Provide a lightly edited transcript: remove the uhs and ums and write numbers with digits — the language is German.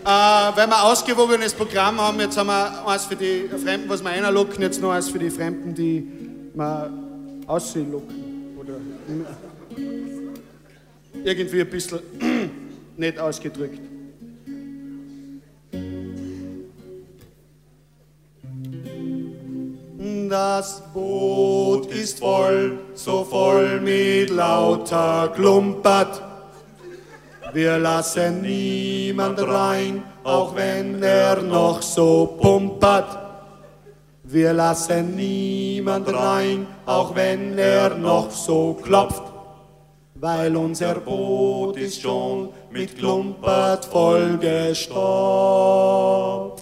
Weil wir ein ausgewogenes Programm haben, jetzt haben wir eins für die Fremden, was wir reinlocken, jetzt noch eins für die Fremden, die wir auslocken. Oder irgendwie ein bisschen nicht ausgedrückt. Das Boot ist voll, so voll mit lauter Klumpert. Wir lassen niemand rein, auch wenn er noch so pumpert. Wir lassen niemand rein, auch wenn er noch so klopft. Weil unser Boot ist schon mit Klumpert vollgestopft.